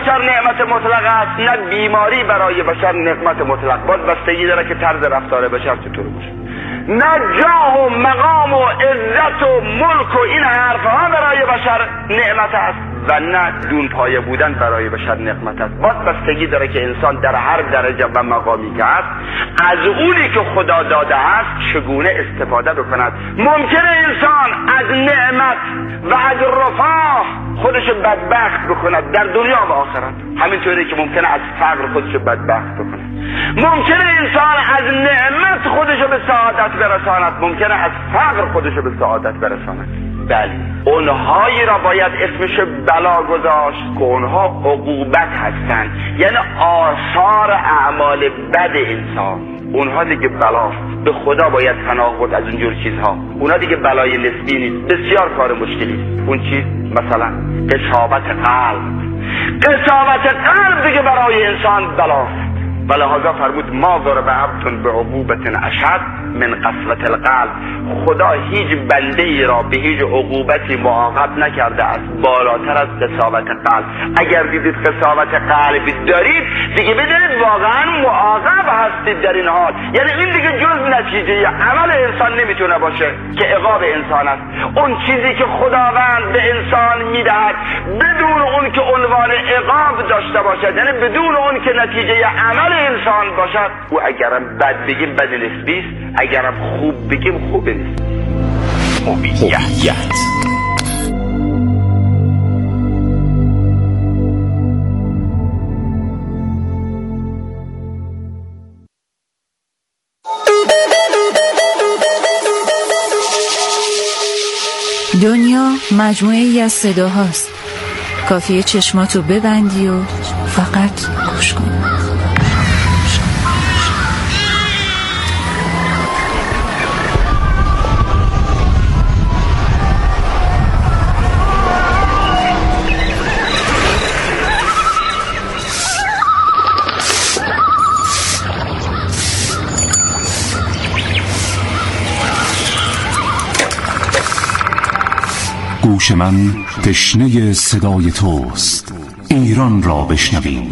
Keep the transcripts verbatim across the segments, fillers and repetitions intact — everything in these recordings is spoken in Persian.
بشر نعمت مطلق است، نه بیماری برای بشر نعمت مطلق. باز بستگی داره که طرز رفتار بشر چطور باشه. نه جاه و مقام و عزت و ملک و این حرفها برای بشر نعمت است و نه دون پایه بودن برای بشر نعمت است. باز بستگی داره که انسان در هر درجه و مقامی که است از اونی که خدا داده است چگونه استفاده بکند. ممکنه انسان از نعمت و از رفاه خودش بدبخت بکند در دنیا و آخرت، همینطوری که ممکنه از فقر خودش بدبخت بکند. ممکنه انسان از نعمت خودش به سعادت برساند، ممکنه از فقر خودش به سعادت برساند. بله، اونهایی را باید اسمش بلا گذاشت که اونها عقوبت هستند، یعنی آثار اعمال بد انسان. اونها دیگه بلاست، به خدا باید پناه برد از اونجور چیزها. اونها دیگه بلای نسبی نیست، بسیار کار مشکلی است. اون چیز مثلا قساوت قلب. قساوت قلب دیگه برای انسان بلاست. و لحاظا فرمود ما ضرب عبد به عقوبت اشد من قسوة القلب. خدا هیچ بنده ای را به هیچ عقوبتی معاقب نکرده است بالاتر از قساوت قلب. اگر دیدید قساوت قلب دارید دیگه بدونید واقعا معاقب هستید در این حال. یعنی این دیگه جز نتیجه عمل انسان نمیتونه باشه که عقاب انسان است. اون چیزی که خداوند به انسان میدهد بدون اون که عنوان عقاب داشته باشد، یعنی بدون اون که نتیجه عمل انسان باشد، او اگرم بد بگیم بد نسبی است، اگرم خوب بگیم خوب نیست. هویت. دنیا مجموعه ای از صداهاست. کافیه چشماتو ببندی و فقط گوش کن. گوش من تشنه صدای توست، ایران را بشنویم.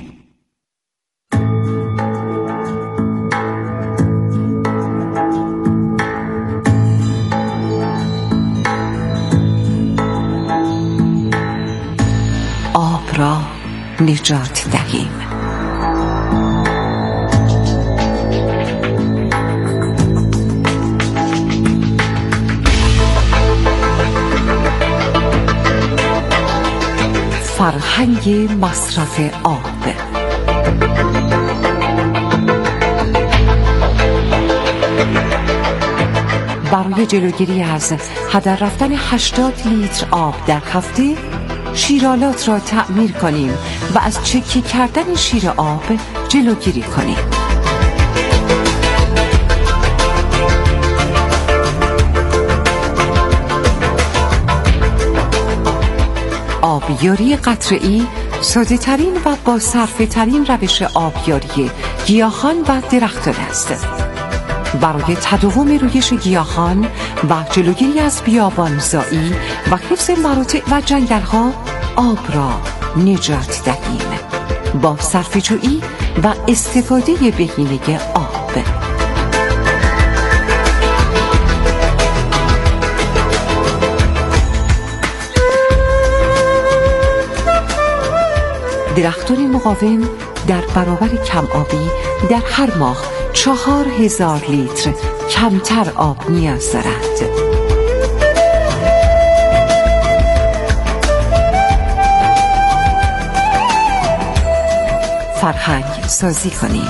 آب را نجات دهیم. فرهنگ مصرف آب. برای جلوگیری از هدر رفتن هشتاد لیتر آب در هفته، شیرالات را تعمیر کنیم و از چکه کردن شیر آب جلوگیری کنیم. آبیاری قطره‌ای ساده ترین و با صرفه ترین روش آبیاری گیاهان و درختان است. برای تداوم رویش گیاهان و جلوگیری از بیابانزایی و حفظ مراتع و جنگل‌ها آب را نجات دهیم با صرفه‌جویی و استفاده بهینه آب. درختان مقاوم در برابر کم آبی در هر ماه چهار هزار لیتر کمتر آب نیاز دارد. فرهنگ سازی کنیم.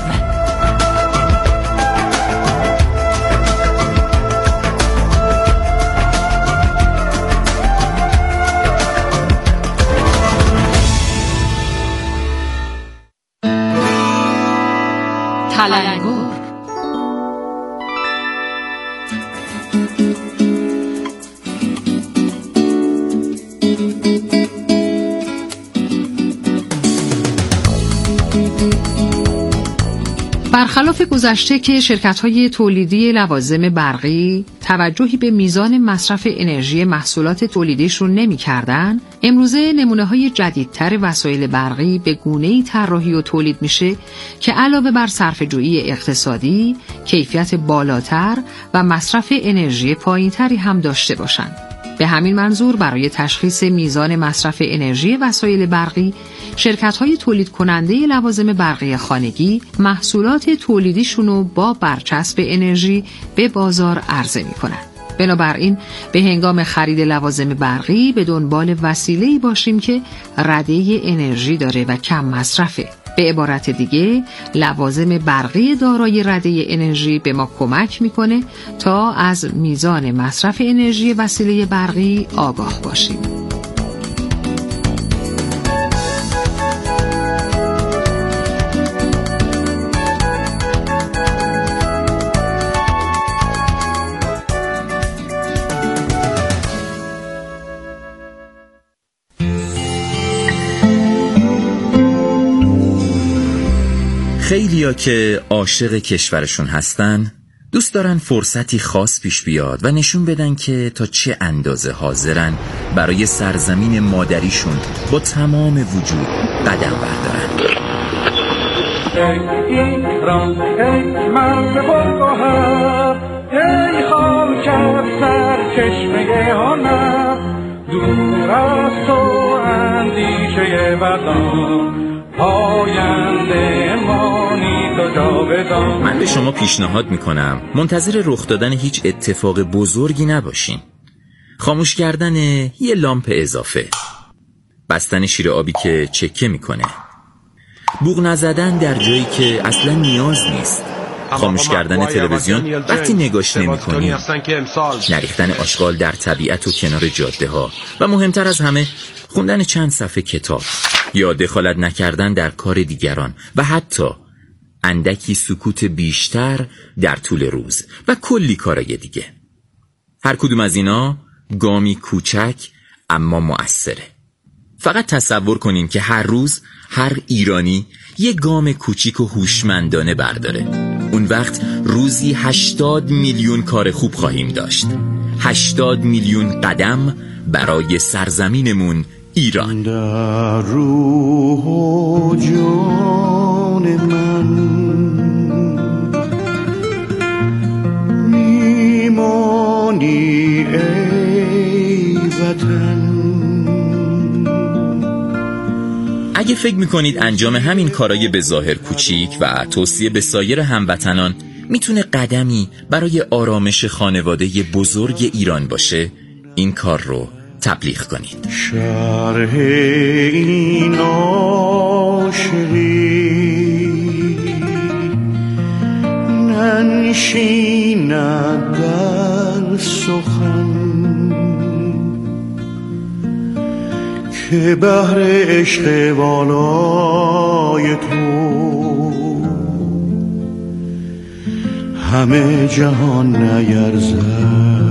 تلنگر. برخلاف گذشته که شرکت‌های تولیدی لوازم برقی توجهی به میزان مصرف انرژی محصولات تولیدیشون نمی‌کردن، امروزه نمونه‌های جدیدتر وسایل برقی به گونه‌ای طراحی و تولید میشه که علاوه بر صرفه‌جویی اقتصادی، کیفیت بالاتر و مصرف انرژی پایین‌تری هم داشته باشند. به همین منظور برای تشخیص میزان مصرف انرژی وسایل برقی، شرکت‌های تولید کننده لوازم برقی خانگی محصولات تولیدیشونو با برچسب انرژی به بازار عرضه می‌کنند. بنابراین به هنگام خرید لوازم برقی به دنبال وسیله‌ای باشیم که رده انرژی داره و کم مصرفه. به عبارت دیگه لوازم برقی دارای رده انرژی به ما کمک میکنه تا از میزان مصرف انرژی وسیله برقی آگاه باشیم. خیلیا که عاشق کشورشون هستن دوست دارن فرصتی خاص پیش بیاد و نشون بدن که تا چه اندازه حاضرن برای سرزمین مادریشون با تمام وجود قدم بردارن. ای ایران ای مرد بلگوهر، ای خاک سر چشمه هنر، دور از تو اندیشه بدان، پاینده مانی تو جاودان. من به شما پیشنهاد میکنم منتظر رخ دادن هیچ اتفاق بزرگی نباشین. خاموش کردن یه لامپ اضافه، بستن شیر آبی که چکه میکنه، بوق نزدن در جایی که اصلا نیاز نیست، خاموش کردن تلویزیون وقتی نگاش نمی‌کنی، نریختن آشغال در طبیعت و کنار جاده ها و مهمتر از همه خوندن چند صفحه کتاب یا دخالت نکردن در کار دیگران و حتی اندکی سکوت بیشتر در طول روز و کلی کارای دیگه. هر کدوم از اینا گامی کوچک اما مؤثره. فقط تصور کنین که هر روز هر ایرانی یه گام کوچیک و هوشمندانه برداره. اون وقت روزی هشتاد میلیون کار خوب خواهیم داشت. هشتاد میلیون قدم برای سرزمینمون ایران. در روح و جان من میمانی ای وطن. اگه فکر میکنید انجام همین کارای به ظاهر کوچیک و توصیه به سایر هموطنان میتونه قدمی برای آرامش خانواده بزرگ ایران باشه، این کار رو تبلیغ کنید. شرح این عاشقی ننشیند در سخن که بحر عشق والای تو همه جهان نیرزد.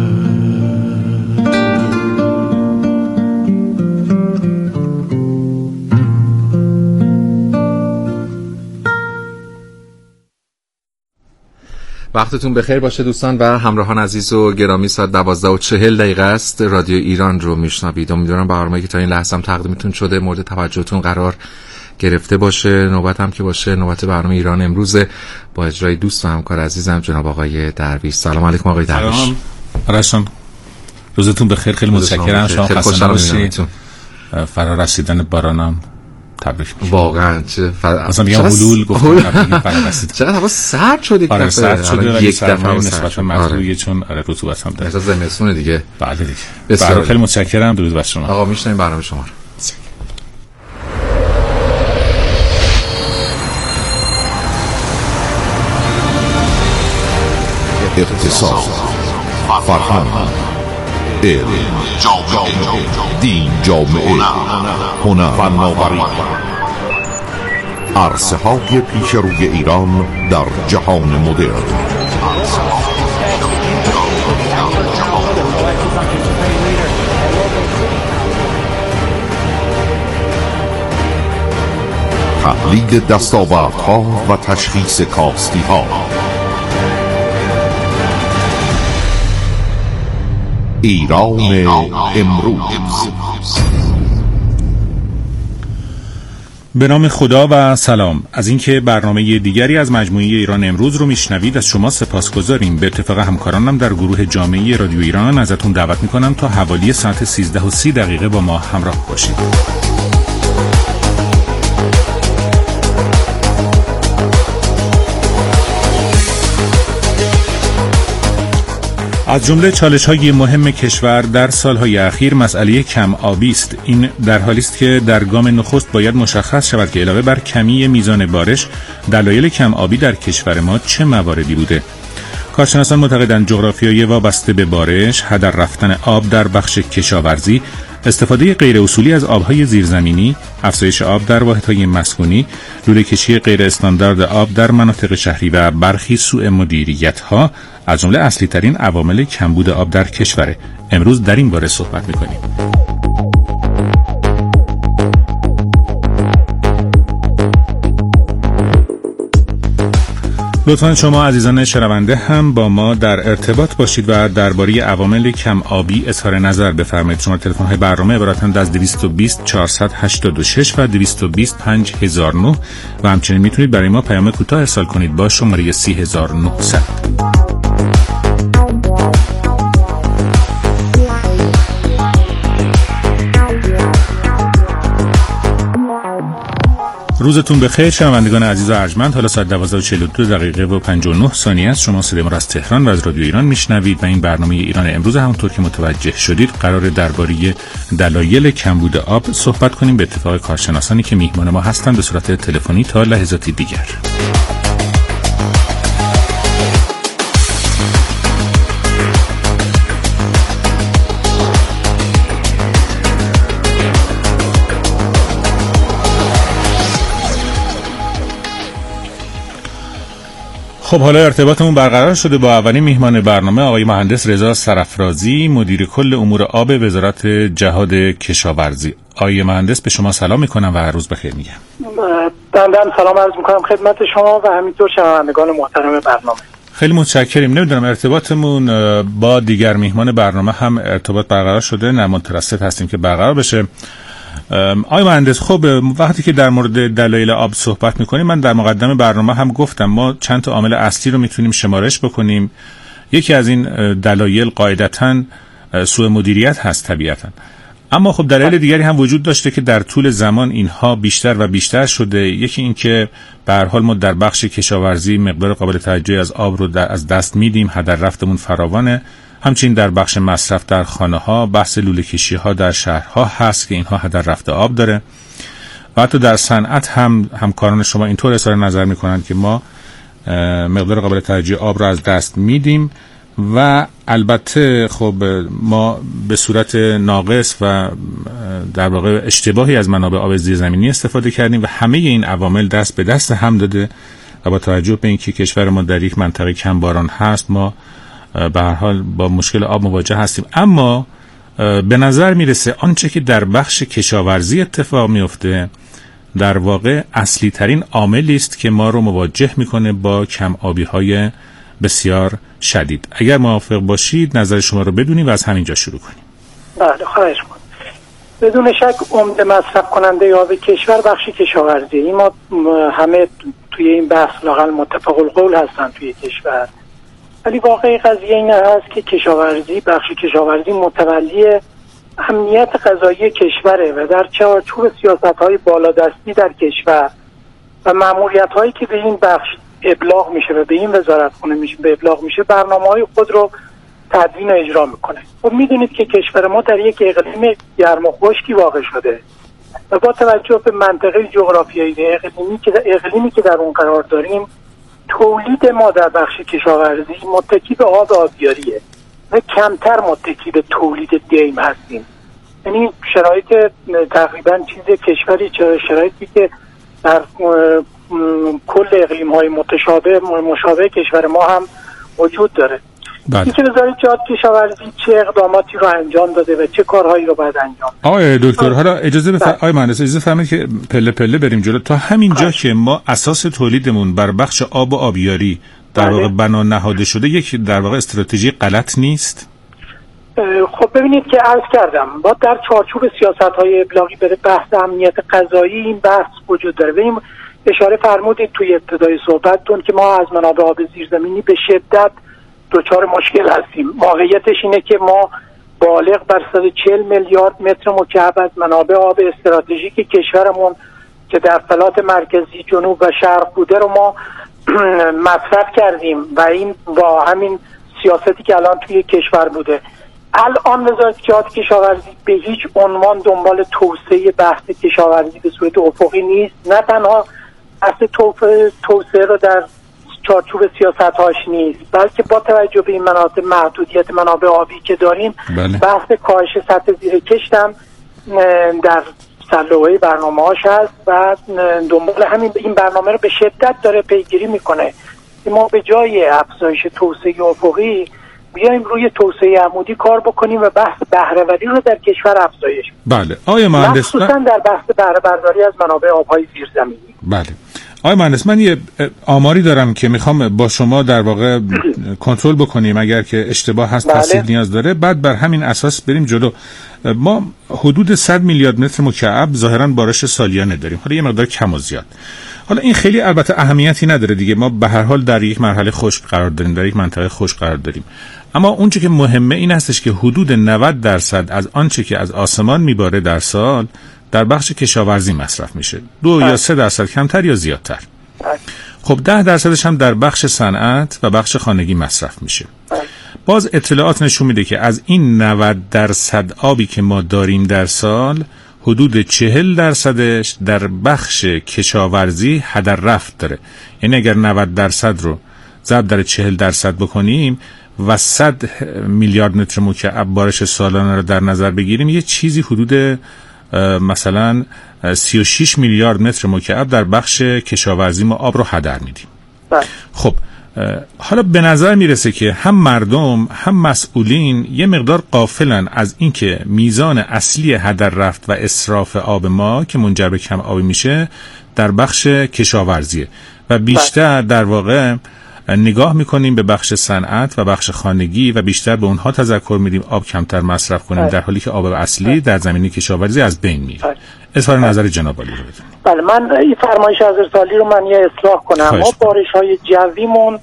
وقتتون بخیر باشه دوستان و همراهان عزیز و گرامی. ساعت دوازده و چهل دقیقه است. رادیو ایران رو میشنوید. امیدوارم برنامه‌ای که تا این لحظه هم تقدیمتون شده مورد توجهتون قرار گرفته باشه. نوبت هم که باشه نوبت برنامه ایران امروز با اجرای دوست و همکار عزیزم جناب آقای درویش. سلام علیکم آقای درویش. سلام آرشان، روزتون بخیر. خیلی متشکرم. شما خسته نباشید. فرا رسیدن بارانم تبریک میگم. واقعا چه فر... اصلا میگم حلول گفتم فرا رسید. چقدر هوا سرد شده. آره سرد شده ولی یک دفعه نسبت به مطلوبیه چون آره رطوبت هم داره. احساس زمستونه دیگه. بله دیگه. بسیار خیلی متشکرم. درود بر شما. آقا میشنویم برنامه شما رو. اقتصاد، فرهنگ، علم، دین، جامعه، هنر، فناوری، عرصه های پیش روی ایران در جهان مدرن. تحلیل دستاوردها و تشخیص کاستی ها. ایران امروز. به نام خدا و سلام. از اینکه برنامه دیگری از مجموعه ایران امروز رو میشنوید از شما سپاسگزاریم. به اتفاق همکارانم در گروه جامعه رادیو ایران ازتون دعوت میکنم تا حوالی ساعت سیزده و سی دقیقه با ما همراه باشید. از جمله چالش‌های مهم کشور در سال‌های اخیر مسئله کم آبی است. این در حالی است که در گام نخست باید مشخص شود که علاوه بر کمی میزان بارش، دلایل کم آبی در کشور ما چه مواردی بوده. کارشناسان معتقدند جغرافیای وابسته به بارش، هدر رفتن آب در بخش کشاورزی، استفاده غیر اصولی از آبهای زیرزمینی، افزایش آب در واحدهای مسکونی، لوله‌کشی غیر استاندارد آب در مناطق شهری و برخی سوء مدیریت‌ها از جمله اصلی ترین عوامل کمبود آب در کشوره. امروز در این باره صحبت می‌کنیم. لطفاً شما عزیزان شنونده هم با ما در ارتباط باشید و درباره عوامل کم آبی اظهار نظر بفرمایید. شما تلفن های برنامه عبارتند از دویست و بیست چهارصد و هشتاد و شش و دویست و بیست پنج هزار و نه و همچنین میتونید برای ما پیام کوتاه ارسال کنید با شماره سی هزار و نهصد. روزتون بخیر شنوندگان عزیز و ارجمند. حالا ساعت دوازده و چهل و دو دقیقه و پنجاه و نه ثانیه است. شما صدای ما را از تهران و از رادیو ایران میشنوید و این برنامه ایران امروز همونطور که متوجه شدید قرار درباره دلایل کمبود آب صحبت کنیم به اتفاق کارشناسانی که میهمان ما هستند به صورت تلفنی تا لحظاتی دیگر. خب حالا ارتباطمون برقرار شده با اولین میهمان برنامه آقای مهندس رضا سرافرازی، مدیر کل امور آب وزارت جهاد کشاورزی. آقای مهندس به شما سلام میکنم و روز بخیر میگم. بنده هم سلام عرض میکنم خدمت شما و همینطور شنوندگان محترم برنامه. خیلی متشکریم. نمیدونم ارتباطمون با دیگر میهمان برنامه هم ارتباط برقرار شده، نه مترصد هستیم که برقرار بشه. آقای مهندس، خب وقتی که در مورد دلایل آب صحبت میکنیم، من در مقدمه برنامه هم گفتم ما چند تا عامل اصلی رو میتونیم شمارش بکنیم. یکی از این دلایل قاعدتاً سوء مدیریت هست طبیعتاً، اما خب دلایل دیگری هم وجود داشته که در طول زمان اینها بیشتر و بیشتر شده. یکی این که به هر حال ما در بخش کشاورزی مقدار قابل توجهی از آب رو از دست میدیم، هدر رفتمون فراوانه. همچنین در بخش مصرف در خانه ها بحث لوله کشی ها در شهرها هست که اینها هدر رفته آب داره و حتی در صنعت هم همکاران شما اینطور اظهار نظر میکنند که ما مقدار قابل توجه آب را از دست میدیم و البته خب ما به صورت ناقص و در واقع اشتباهی از منابع آب زیرزمینی استفاده کردیم و همه این عوامل دست به دست هم داده و با توجه به اینکه کشور ما در یک منطقه کم باران هست ما به هر حال با مشکل آب مواجه هستیم. اما به نظر میرسه آنچه که در بخش کشاورزی اتفاق میفته در واقع اصلی ترین عاملی است که ما رو مواجه میکنه با کم آبی های بسیار شدید. اگر موافق باشید نظر شما رو بدونیم و از همینجا شروع کنیم. بله خواهش می‌کنم. بدون شک عمده مصرف کننده آب کشور بخش کشاورزی. این ما همه توی این بحث لااقل متفق القول هستن توی کشور، ولی واقعی قضیه این هست که کشاورزی بخش کشاورزی متولی امنیت غذایی کشوره و در چارچوب سیاست‌های بالادستی در کشور و مأموریت‌هایی که به این بخش ابلاغ میشه و به این وزارتخونه میشه به ابلاغ میشه برنامه‌های خود رو تدوین و اجرا میکنه. خب میدونید که کشور ما در یک اقلیم گرم و خشکی واقع شده و با توجه به منطقه جغرافیایی و اقلیمی که اقلیمی که در اون قرار داریم تولید ما در بخش کشاورزی متکی به آب آبیاریه و کمتر متکی به تولید دیم هستیم. یعنی شرایط تقریبا چیز کشوری شرایطی که در کل اقلیم‌های متشابه مشابه کشور ما هم وجود داره. این که وزارت جهاد کشاورزی چه اقداماتی رو انجام داده و چه کارهایی رو باید انجام بده. آقای دکتر حالا اجازه بفرمایید آقای مهندس اجازه فرمایید که پله پله بریم جلو. تا همین جا که ما اساس تولیدمون بر بخش آب و آبیاری در واقع بنا نهاده شده، یک در واقع استراتژی غلط نیست؟ خب ببینید که عرض کردم با در چارچوب سیاست‌های ابلاغی بره بحث امنیت غذایی این بحث وجود داره. ببینید اشاره فرمودید توی ابتدای صحبتتون که ما از منابع آب زیرزمینی به شدت دچار مشکل هستیم. واقعیتش اینه که ما بالغ بر صد و چهل میلیارد متر مکعب از منابع آب استراتژیک کشورمون که در فلات مرکزی، جنوب و شرق بوده رو ما مصرف کردیم و این با همین سیاستی که الان توی کشور بوده. الان وزارت کشاورزی به هیچ عنوان دنبال توسعه بحث کشاورزی به صورت افقی نیست، نه تنها بحث توسعه رو در چارچوب سیاست‌هاش نیست، بلکه با توجه به این مناطق محدودیت منابع آبی که داریم بله. بحث کاهش سطح زیرکشت هم در سرلوحه برنامه‌هاش هست و دنبال همین این برنامه رو به شدت داره پیگیری میکنه که ما به جای افزایش توسعه افقی بیایم روی توسعه عمودی کار بکنیم و بحث بهره‌وری رو در کشور افزایش بدیم. بله آقای مهندس، خصوصا در بحث بهره‌برداری از منابع آب‌های زیرزمینی. بله آقای مهندس، من یه آماری دارم که میخوام با شما در واقع کنترل بکنیم، اگر که اشتباه هست بله. تصحیح نیاز داره، بعد بر همین اساس بریم جلو. ما حدود صد میلیارد متر مکعب ظاهرا بارش سالیانه داریم، حالا یه مقدار کم و زیاد. حالا این خیلی البته اهمیتی نداره دیگه، ما به هر حال در یک مرحله خشک قرار داریم، در یک منطقه خشک قرار داریم. اما اون چه که مهمه این هستش که حدود نود درصد از آنچه که از آسمان میباره در سال در بخش کشاورزی مصرف میشه، دو یا سه درصد کمتر یا زیادتر. خب ده درصدش هم در بخش صنعت و بخش خانگی مصرف میشه. باز اطلاعات نشون میده که از این نود درصد آبی که ما داریم در سال، حدود چهل درصدش در بخش کشاورزی هدر رفت داره. یعنی اگر نود درصد رو ضرب در چهل درصد بکنیم و صد میلیارد متر مکعب بارش سالانه رو در نظر بگیریم، یه چیزی حدود مثلا سی و شش میلیارد متر مکعب در بخش کشاورزی ما آب رو هدر میدیم. خب حالا به نظر میرسه که هم مردم هم مسئولین یه مقدار غافلن از اینکه میزان اصلی هدر رفت و اسراف آب ما که منجر به کم آبی میشه در بخش کشاورزیه و بیشتر در واقع نگاه میکنیم به بخش صنعت و بخش خانگی و بیشتر به اونها تذکر میدیم آب کمتر مصرف کنیم، در حالی که آب اصلی در زمینه کشاورزی از بین میره. اظهار نظر جناب عالی رو بدیم. بله، من این فرمایش حضرت عالی رو من یه اصلاح کنم. ما بارش‌های جویمون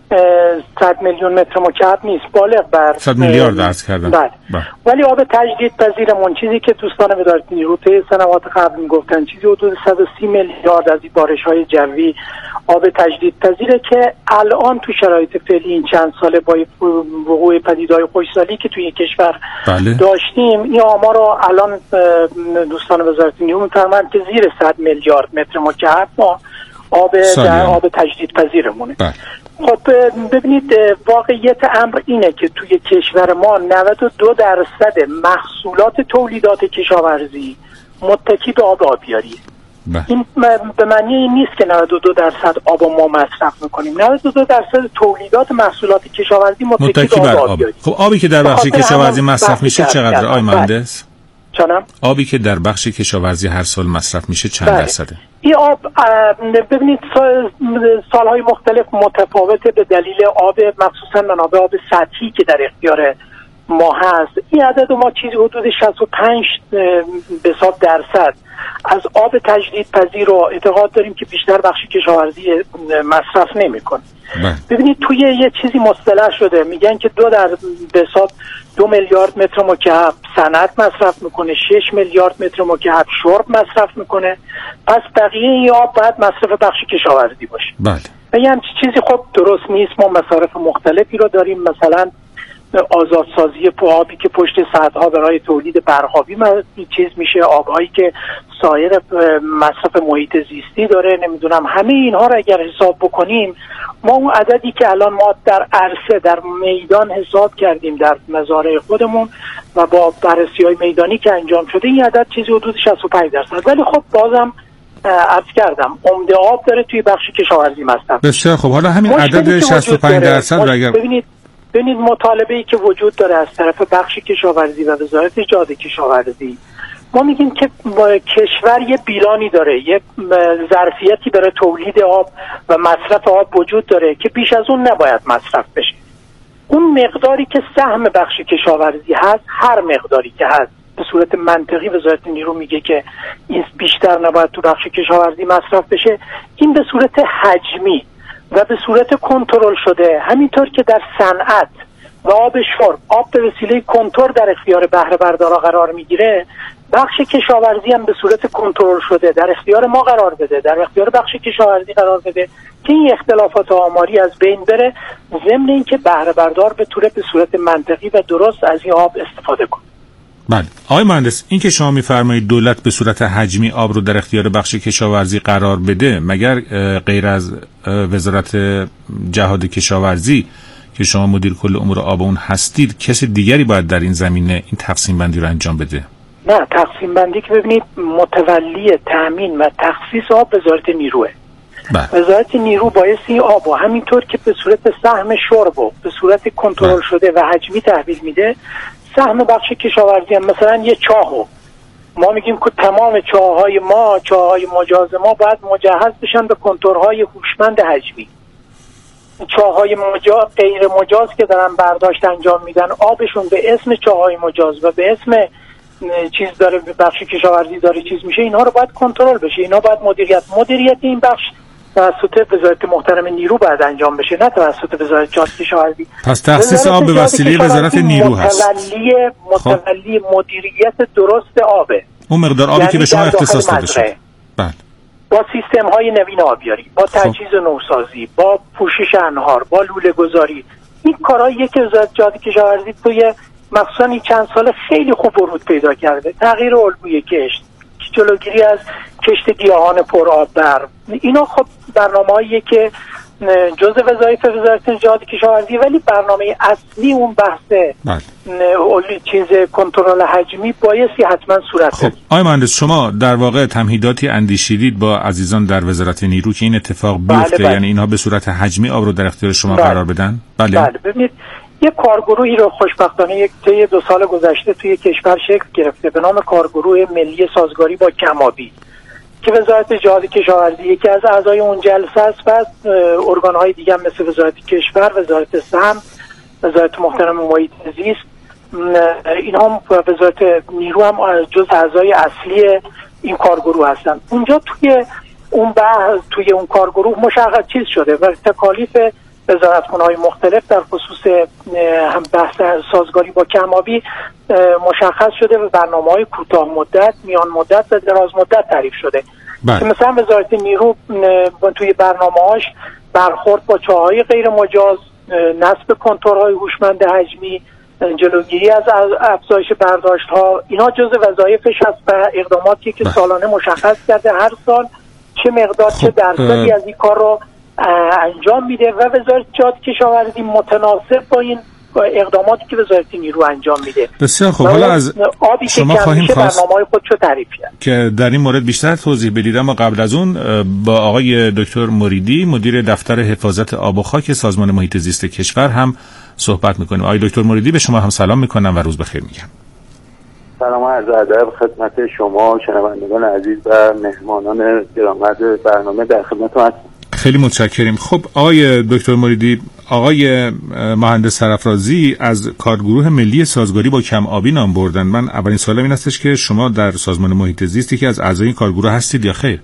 صد میلیون متر مکعب نیست، بالغ بر صد میلیارد عرض کردم. بله. ولی آب تجدید پذیرمون، چیزی که دوستان وزارت نیرو طی سنوات قبل میگفتن، چیزی حدود صد و سی میلیارد از این بارش‌های جوی آب تجدید پذیره که الان تو شرایط فعلی این چند ساله با وقوع پدیده‌های خشکسالی که توی کشور بله. داشتیم، این آمار رو الان دوستان وزارت نیرو می‌فرمایند که زیر صد میلیارد متر مکعب ما آب در آب تجدید پذیرمونه. بله. خب ببینید واقعیت امر اینه که توی کشور ما نود و دو درصد محصولات تولیدات کشاورزی متکی به آب آبیاریه. این به معنی این نیست که نود و دو درصد آب ما مصرف میکنیم. نود و دو درصد تولیدات محصولات کشاورزی متکی, متکی به آب آبیاری. خب آبی که در بخش کشاورزی مصرف میشه چقدر آقای مهندس؟ چنم؟ آبی که در بخش کشاورزی هر سال مصرف میشه چند بله. درصده؟ این آب ببینید سال سالهای مختلف متفاوته به دلیل آب، مخصوصا منابع آب سطحی که در اختیار ما هست. این عدد ما چیزی حدود شصت و پنج به حساب درصد از آب تجدید پذیر رو اعتقاد داریم که بیشتر بخش کشاورزی مصرف نمی‌کنه. ببینید توی یه چیزی مصطلح شده، میگن که دو در به حساب دو میلیارد متر مکعب صنعت مصرف میکنه، شش میلیارد متر مکعب شرب مصرف میکنه، پس بقیه این آب باید مصرف بخش کشاورزی باشه. بله. و یه همچین چیزی خب درست نیست. ما مصارف مختلفی رو داریم، مثلا آزادسازی آبی که پشت سدها برای تولید برقابی چیز میشه، آبهایی که سایر مصرف محیط زیستی داره، نمیدونم همه اینها رو اگر حساب بکنیم، ما اون عددی که الان ما در عرصه در میدان حساب کردیم در مزارع خودمون و با بررسی‌های میدانی که انجام شده، این عدد چیزی حدود شصت و پنج درصد. ولی خب بازم عرض کردم عمده آب داره توی بخش کشاورزی مصرف. بسیار خب، حالا همین عدد شصت و پنج درصد رو اگر ببینید ببینید مطالبه‌ای که وجود داره از طرف بخش کشاورزی و وزارت جهاد کشاورزی، ما میگیم که کشور یه بیلانی داره، یه ظرفیتی برای تولید آب و مصرف آب وجود داره که بیش از اون نباید مصرف بشه. اون مقداری که سهم بخش کشاورزی هست، هر مقداری که هست به صورت منطقی وزارت نیرو میگه که این بیشتر نباید تو بخش کشاورزی مصرف بشه، این به صورت حجمی و به صورت کنترل شده، همینطور که در صنعت و آب شرب آب به وسیله کنتور در اختیار بهره بردارا قرار میگیره، بخش کشاورزی هم به صورت کنترل شده در اختیار ما قرار بده، در اختیار بخش کشاورزی قرار بده که این اختلافات آماری از بین بره، ضمن اینکه بهره بردار بتونه به صورت منطقی و درست از این آب استفاده کنه. بله آقای مهندس، این که شما میفرمایید دولت به صورت حجمی آب رو در اختیار بخش کشاورزی قرار بده، مگر غیر از وزارت جهاد کشاورزی که شما مدیر کل امور آب اون هستید، کسی دیگری باید در این زمینه این تقسیم بندی رو انجام بده؟ نه، تقسیم بندی که ببینید متولی تامین و تخصیص آب وزارت نیروه. بله. وزارت نیرو بایستی آب و همینطور که به صورت سهم شرب و به صورت کنترل شده و حجمی تحویل میده، سهم بخش کشاورزی هم مثلا یه چاهو ما میگیم که تمام چاه‌های ما، چاه‌های مجاز ما باید مجهز بشن به کنتورهای هوشمند حجمی. چاه‌های مجاز غیر مجاز که دارن برداشت انجام میدن، آبشون به اسم چاه‌های مجاز و به اسم چیز داره، بخش کشاورزی داره چیز میشه، اینها رو باید کنترل بشه، اینا باید مدیریت مدیریت این بخش توسط وزارت محترم نیرو باید انجام بشه، نه توسط وزارت جهاد کشاورزی. پس تخصیص آب به وسیله وزارت نیرو هست. متولی متولی مدیریت درست آبه، اون مقدار آبی یعنی که به شما اختصاص داده شده. بله. با سیستم های نوین آبیاری، با تجهیز نوسازی، با پوشش انهار، با لوله گذاری، این کارهاییه که وزارت جهاد کشاورزی توی مخصوصا این چند سال خیلی خوب ورود پیدا کرده. تغییر الگوی کشت، جلوگیری از کشت گیاهان پرآب بر، اینا خب برنامه‌ایه که جزء وظایف وزارت جهاد کشاورزی، ولی برنامه اصلی اون بحث چیز کنترل حجمی بایستی حتما صورت خب آقای مهندس، شما در واقع تمهیداتی اندیشیدید با عزیزان در وزارت نیرو که این اتفاق بیفته؟ بله بله. یعنی اینها به صورت حجمی آب رو در اختیار شما بله. قرار بدن؟ بله. بله ببینید، یک کارگروهی رو خوشبختانه یک طی دو سال گذشته توی کشور شکل گرفته به نام کارگروه ملی سازگاری با کم‌آبی که وزارت جهاد کشاورزی یکی از اعضای اون جلسه است و ارگان‌های دیگه هم مثل وزارت کشور، وزارت سهم، وزارت محترم محیط زیست، اینها هم وزارت نیرو هم جز اعضای اصلی این کارگروه هستن. اونجا توی اون بحث توی اون کارگروه مشخص چیز شده و تکالیف وزارتخونه‌های مختلف در خصوص هم بحث سازگاری با کم‌آبی مشخص شده و برنامه‌های کوتاه مدت، میان مدت و دراز مدت تعریف شده. که مثلا وزارت نیرو توی برنامه‌هاش برخورد با چاه‌های غیر مجاز، نصب کنتورهای هوشمند حجمی، جلوگیری از افزایش برداشت‌ها، اینا جزء وظایفش هست و اقداماتی که سالانه مشخص کرده هر سال چه مقدار چه درصدی از این کار رو انجام میده و وزارت جهاد کشاورزی متناسب با این اقداماتی که وزارت نیرو انجام میده. بسیار خوب. حالا از شما خواهیم خواست برنامه‌های خودشو تعریف کرد که در این مورد بیشتر توضیح بدید، اما قبل از اون با آقای دکتر مریدی مدیر دفتر حفاظت آب و خاک سازمان محیط زیست کشور هم صحبت میکنیم. آقای دکتر مریدی به شما هم سلام میکنم و روز بخیر میگم. سلام و عرض ادب خدمت شما شنوندگان عزیز و مهمانان گرانقدر برنامه، در خدمتتون هستم. خیلی متشکریم. خب آقای دکتر مریدی، آقای مهندس سرافرازی از کارگروه ملی سازگاری با کم‌آبی نام بردن. من اولین سوالم این هستش که شما در سازمان محیط زیستی که از اعضای این کارگروه هستید یا خیر؟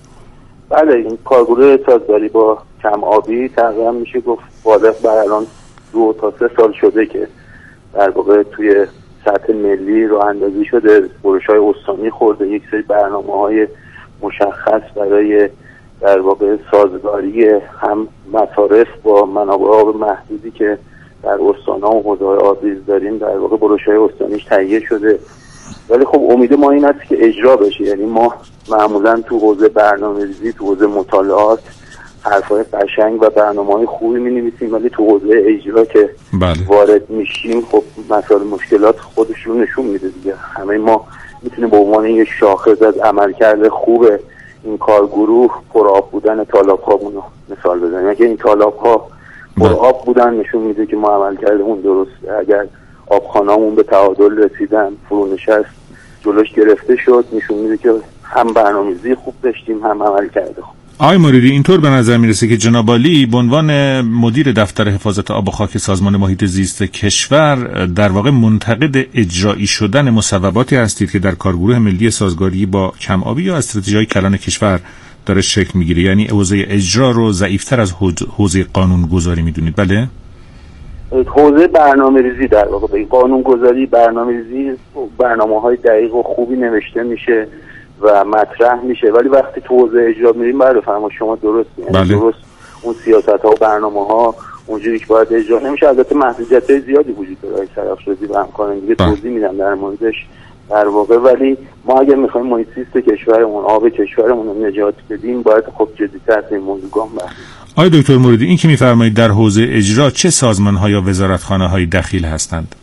بله، این کارگروه سازگاری با کم‌آبی تقریبا میشه گفت بالغ بر الان دو تا سه سال شده که در واقع توی سطح ملی راه اندازی شده، بروش‌های استانی خورده، یک سری برنامه‌های مشخص برای در واقع سازگاری هم مصارف با منابع آب محدودی که در استان‌ها و حوزه‌های آبریز داریم در واقع بروش‌های استانیش تهیه شده. ولی خب امید ما این است که اجرا بشه. یعنی ما معمولا تو حوزه برنامه‌ریزی، تو حوزه مطالعات حرفای قشنگ و برنامه‌های خوبی می‌نویسیم، ولی تو حوزه اجرا که بله. وارد میشیم خب مسائل مشکلات خودش رو نشون میده دیگه. همه ما میتونیم به عنوان یک شاخص از عملکرد خوب این کارگروه پرآب بودن تالاب‌هامون رو مثال بزنیم. اگه این تالاب‌ها پرآب بودن نشون میده که ما عملکردمون درسته. اگر آبخانه‌مون به تعادل رسیدن، فرونشست جلوش گرفته شد، نشون میده که هم برنامه‌ریزی خوب داشتیم هم عملکرد خوب. آقای موریدی، اینطور به نظر میرسه که جناب عالی به عنوان مدیر دفتر حفاظت آب و خاک سازمان محیط زیست کشور در واقع منتقد اجرایی شدن مصوباتی هستید که در کارگروه ملی سازگاری با کم آبی یا استراتژی‌های کلان کشور داره شکل میگیره، یعنی حوزه اجرا رو ضعیف‌تر از حوزه قانون گذاری میدونید؟ بله؟ حوزه برنامه‌ریزی در واقع به قانون گذاری، برنامه‌ریزی، برنامه‌های دقیق و خوبی نوشته میشه و مطرح میشه، ولی وقتی تو حوزه اجرا میریم بله فرما شما درست یعنی بله. درست اون سیاست‌ها و برنامه‌ها اونجوری که باید اجرا نمیشه. البته محدودیت‌های زیادی وجود داره سرافرازی و همکاران دیگه توضیح میدم در موردش در واقع، ولی ما اگر میخوایم محیط زیست کشورمون، آب کشورمون رو نجات بدیم باید خب جدی‌تر از این موضوع گام برداریم. آقای دکتر موریدی، این که می‌فرمایید در حوزه اجرا چه سازمان‌ها یا وزارتخانه‌های دخیل هستند؟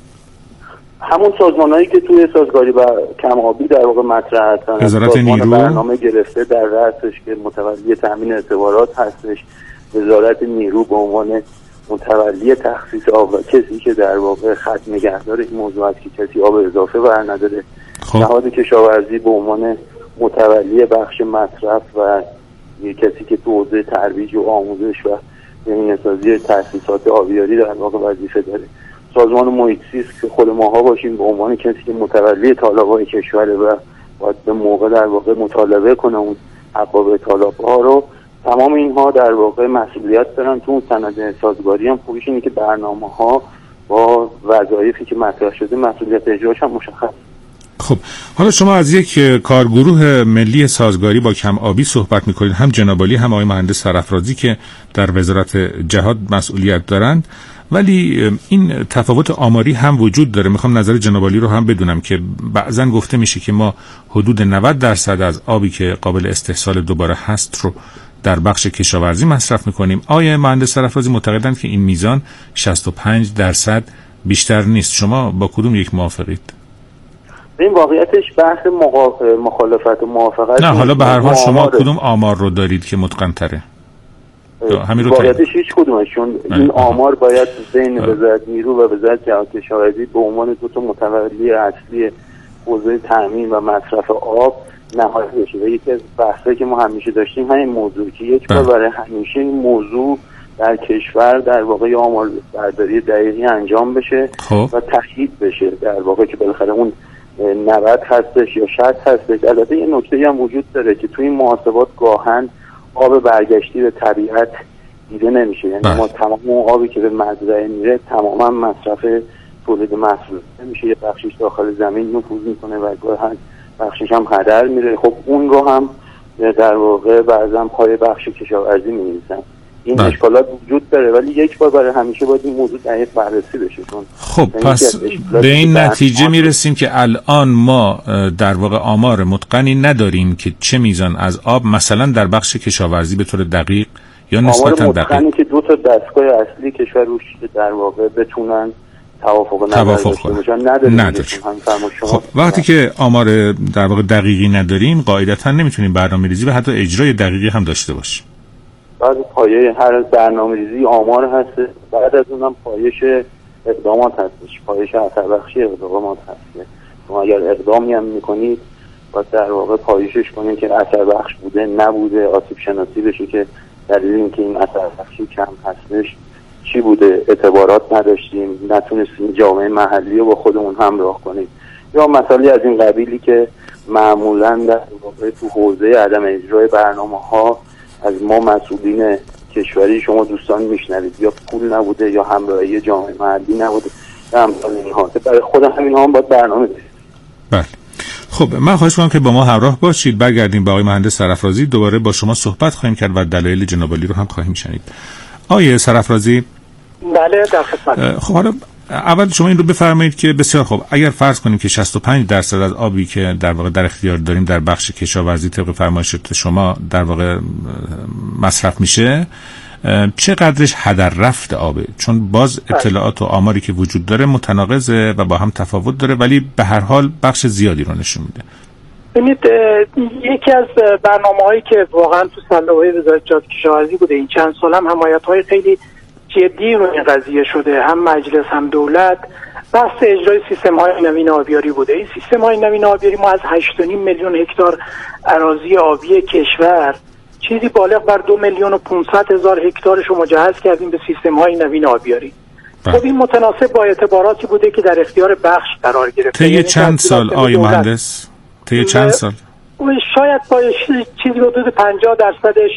همون سازمان‌هایی که توی سازگاری و کم آبی در واقع مطرح هستن. وزارت نیرو برنامه گرفته در رأسش که متولی تامین اعتبارات هستش، وزارت نیرو به عنوان متولی تخصیص آب و کسی که در واقع خط نگهدار این موضوع است که کسی آب اضافه بر نداره، نهاد کشاورزی به عنوان متولی بخش مصرف و کسی که تو حوزه ترویج و آموزش و بهینه‌سازی تأسیسات آبیاری در واقع وظیفه داره، سازمان محیط زیست که خود ماها باشیم به عنوان کسی که متولی تالاب‌های کشوره و باید به موقع در واقع مطالبه کنه اون حقابه تالاب‌ها رو. تمام اینها در واقع مسئولیت دارن. تو اون سند سازگاری هم خوبیش اینه که برنامه‌ها با وظایفی که مطرح شده مسئولیت اجراش هم مشخص. خب حالا شما از یک کارگروه ملی سازگاری با کم آبی صحبت میکنید، هم جناب عالی هم آقای مهندس سرافرازی که در وزارت جهاد مسئولیت دارند، ولی این تفاوت آماری هم وجود داره. میخوام نظر جناب عالی رو هم بدونم که بعضن گفته میشه که ما حدود نود درصد از آبی که قابل استحصال دوباره هست رو در بخش کشاورزی مصرف میکنیم. آقای مهندس سرافرازی معتقدند که این میزان شصت و پنج درصد بیشتر نیست. شما با کدوم یک موافقید؟ این واقعیتش بحث مخالفت و موافقت نه، حالا به هر حال شما کدوم آمار رو دارید که متقن تره؟ همین رو واقعیتش هیچ کدومشون. این آمار باید بین وزارت نیرو و وزارت جهاد کشاورزی به عنوان دو تا متولی اصلی حوزه تامین و مصرف آب نهایی بشه. و یکی از بحثایی که ما همیشه داشتیم همین موضوع که یک بار برای همیشه این موضوع در کشور در واقع آمار برداری دقیقی انجام بشه خب. و تایید بشه در واقع که بالاخره اون نود هستش یا شصت هستش. البته یه نکته هم وجود داره که توی این محاسبات گاهن آب برگشتی به طبیعت دیده نمیشه، یعنی ما تمام اون آبی که به مزرعه میره تماما مصرف تولید محصول نمیشه، یه بخشش داخل زمین نفوذ میکنه و گاهن بخشش هم هدر میره. خب اون رو هم در واقع بعضا پای بخش کشاورزی می‌نویسن. این بله. اشکالات وجود داره، ولی یک بار برای همیشه باید این موضوع دقیق بررسی بشه. خب پس به این نتیجه میرسیم که الان ما در واقع آمار متقنی نداریم که چه میزان از آب مثلا در بخش کشاورزی به طور دقیق یا نسبتا دقیق، آمار متقنی که دو تا دستگاه اصلی کشور روش در واقع بتونن توافق نظر داشته باشن نداریم. خب وقتی که آمار در واقع دقیقی نداریم قاعدتا نمیتونیم برنامه‌ریزی و حتی اجرای دقیقی هم داشته باشیم. بعد پایه هر برنامه‌ریزی آمار هست، بعد از اونم پایش اقدامات هستش، پایش اثربخشی اقدامات هست. شما اگر اقدامی هم میکنید باید در واقع پایشش کنید که اثربخش بوده نبوده، آسیب شناسی بشه که دلیل اینکه این اثربخشی کم هستش چی بوده، اعتبارات نداشتیم، نتونستیم جامعه محلی رو با خودمون همراه کنیم، یا مسائلی از این قبیلی که معمولاً در واقع تو حوزه عدم اجرای برنامه‌ها از ما مسئولین کشوری شما دوستان میشنوید یا پول نبوده یا همراهی جامعه محلی نبوده یا همسال اینها. برای خود همین ها هم باید برنامه دارید. بله. خب من خواهش کنم که با ما همراه باشید. برگردیم با آقای مهندس سرافرازی، دوباره با شما صحبت خواهیم کرد و دلایل جناب عالی رو هم خواهیم شنید. آقای سرافرازی. بله در خدمت. خب حالا اول شما این رو بفرمایید که بسیار خوب، اگر فرض کنیم که شصت و پنج درصد از آبی که در واقع در اختیار داریم در بخش کشاورزی طبق فرمایشات شما در واقع مصرف میشه، چقدرش هدر رفت آبه؟ چون باز اطلاعات و آماری که وجود داره متناقضه و با هم تفاوت داره، ولی به هر حال بخش زیادی رو نشون میده. ببینید یکی از برنامه‌هایی که واقعا تو صلاحیت وزارت جهاد کشاورزی بوده این چند سال هم حمایت‌های خیلی جدی رو این قضیه شده، هم مجلس هم دولت، بحث اجرای سیستم های نوین آبیاری بوده. این سیستم های نوین آبیاری ما از هشت و نیم میلیون هکتار اراضی آبی کشور چیزی بالغ بر دو میلیون و پونصد هزار هکتارش رو مجهز کردیم به سیستم های نوین آبیاری. خب این متناسب با اعتباراتی بوده که در اختیار بخش قرار گرفته. طی چند سال آقای مهندس؟ طی چند سال؟ شاید با چیزی حدود پنجاه درصدش